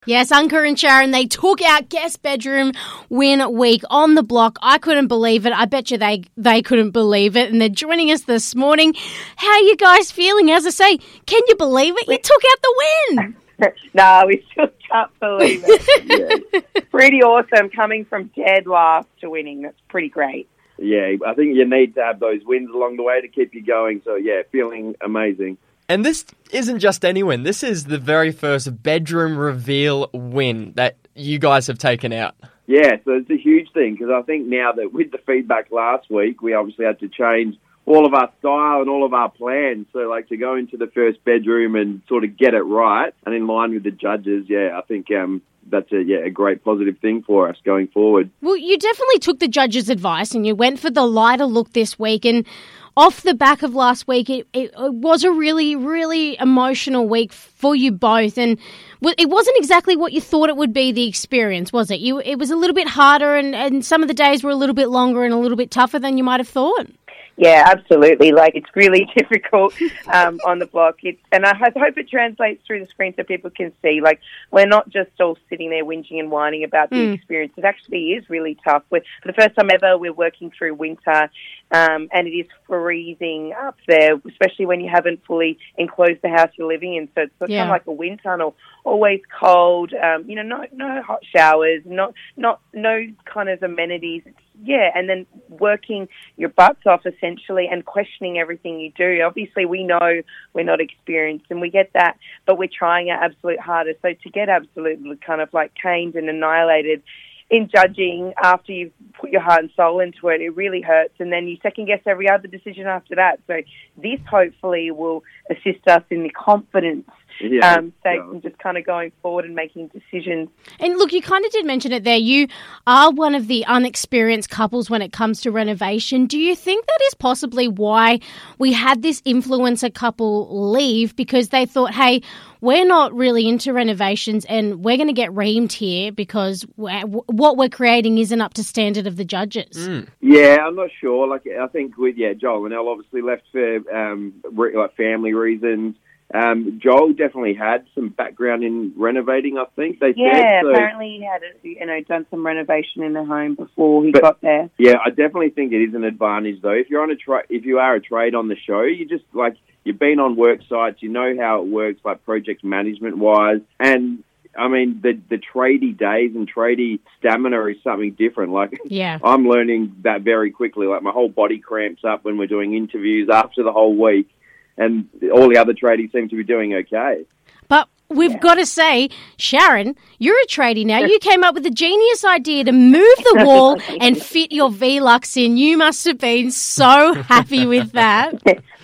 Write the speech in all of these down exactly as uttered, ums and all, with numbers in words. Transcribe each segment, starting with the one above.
Yes, Anka and Sharon, they took out guest bedroom win week on the block. I couldn't believe it. I bet you they, they couldn't believe it. And they're joining us this morning. How are you guys feeling? As I say, can you believe it? You took out the win. No, we still can't believe it. Yeah. Pretty awesome coming from dead last to winning. That's pretty great. Yeah, I think you need to have those wins along the way to keep you going. So, yeah, feeling amazing. And this isn't just any win. This is the very first bedroom reveal win that you guys have taken out. Yeah, so it's a huge thing because I think now that with the feedback last week, we obviously had to change all of our style and all of our plans. So, like, to go into the first bedroom and sort of get it right and in line with the judges, yeah, I think um, that's a, yeah, a great positive thing for us going forward. Well, you definitely took the judges' advice and you went for the lighter look this week. And off the back of last week, it, it, it was a really, really emotional week for you both. And it wasn't exactly what you thought it would be, the experience, was it? You, it was a little bit harder and, and some of the days were a little bit longer and a little bit tougher than you might have thought. Yeah, absolutely. Like, it's really difficult um, on the block. It's, and I hope it translates through the screen so people can see. Like, we're not just all sitting there whinging and whining about the mm. experience. It actually is really tough. We're, for the first time ever, we're working through winter, um, and it is freezing up there, especially when you haven't fully enclosed the house you're living in. So it's yeah. kind of like a wind tunnel, always cold. Um, you know, no no hot showers, not not no kind of amenities. Yeah, and then working your butts off essentially and questioning everything you do. Obviously, we know we're not experienced and we get that, but we're trying our absolute hardest. So to get absolutely kind of like caned and annihilated in judging after you've put your heart and soul into it, it really hurts. And then you second guess every other decision after that. So this hopefully will assist us in the confidence Yeah, um, so yeah. just kind of going forward and making decisions. And look, you kind of did mention it there. You are one of the unexperienced couples when it comes to renovation. Do you think that is possibly why we had this influencer couple leave? Because they thought, hey, we're not really into renovations and we're going to get reamed here because what we're creating isn't up to standard of the judges. Mm. Yeah, I'm not sure. Like, I think with, yeah, Joel and Elle obviously left for um, re- like family reasons. Um, Joel definitely had some background in renovating, I think they yeah, said. Yeah, so, apparently he had you know done some renovation in the home before he but, got there. Yeah, I definitely think it is an advantage though. If you're on a tra- if you are a trade on the show, you just like you've been on work sites, you know how it works, like project management wise, and I mean, the the tradie days and tradie stamina is something different. Like, yeah. I'm learning that very quickly. Like, my whole body cramps up when we're doing interviews after the whole week. And all the other tradies seem to be doing okay. But we've yeah. got to say, Sharon, you're a tradie now. You came up with a genius idea to move the wall and fit your V-Lux in. You must have been so happy with that.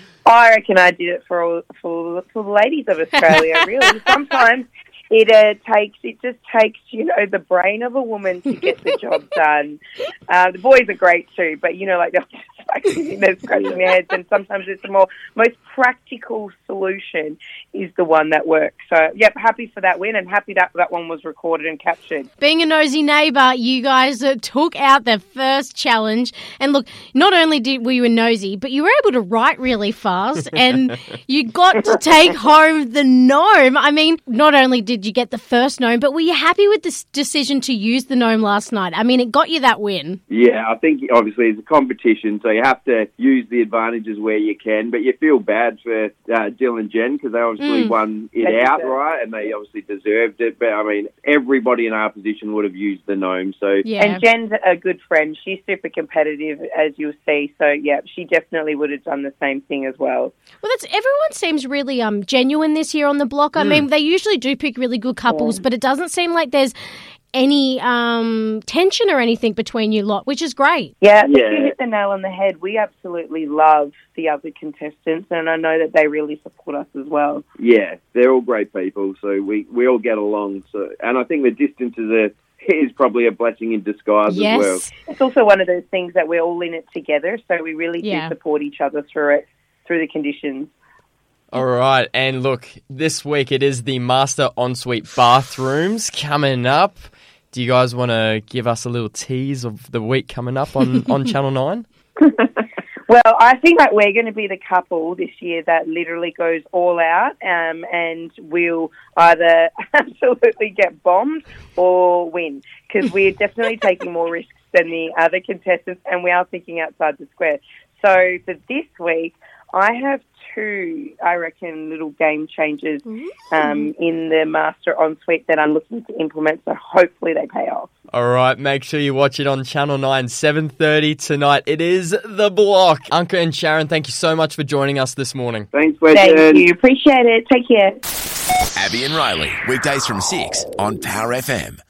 I reckon I did it for all, for, for the ladies of Australia, really. Sometimes it uh, takes, it just takes, you know, the brain of a woman to get the job done. Uh, the boys are great too, but, you know, like, they're just like sitting there scratching their heads, and sometimes it's the more, most practical solution is the one that works. So, yep, happy for that win and happy that that one was recorded and captured. Being a nosy neighbour, you guys uh, took out the first challenge. And look, not only did were you a nosy, but you were able to write really fast and you got to take home the gnome. I mean, not only did you get the first gnome, but were you happy with this decision to use the gnome last night? I mean, it got you that win. Yeah, I think obviously it's a competition, so you have to use the advantages where you can, but you feel bad for uh, Dylan and Jen because they obviously mm. won it they outright and they obviously deserved it. But, I mean, everybody in our position would have used the gnome. So yeah. And Jen's a good friend. She's super competitive, as you'll see. So, yeah, she definitely would have done the same thing as well. Well, that's everyone seems really um genuine this year on the block. I mm. mean, they usually do pick really good couples, yeah. but it doesn't seem like there's any um, tension or anything between you lot, which is great. Yeah, I think yeah. you hit the nail on the head. We absolutely love the other contestants, and I know that they really support us as well. Yeah, they're all great people, so we, we all get along. So, and I think the distance is, a, is probably a blessing in disguise yes. as well. It's also one of those things that we're all in it together, so we really yeah. do support each other through it, through the conditions. All right, and look, this week it is the Master Ensuite Bathrooms coming up. Do you guys want to give us a little tease of the week coming up on, on Channel nine? Well, I think that we're going to be the couple this year that literally goes all out, um, and we'll either absolutely get bombed or win, because we're definitely taking more risks than the other contestants, and we are thinking outside the square. So for this week, I have two, I reckon, little game changers um, in the Master Ensuite that I'm looking to implement, so hopefully they pay off. All right, make sure you watch it on Channel nine, seven thirty tonight. It is The Block. Anka and Sharon, thank you so much for joining us this morning. Thanks, Wedge. Thank you. Appreciate it. Take care. Abby and Riley, weekdays from six on Power F M.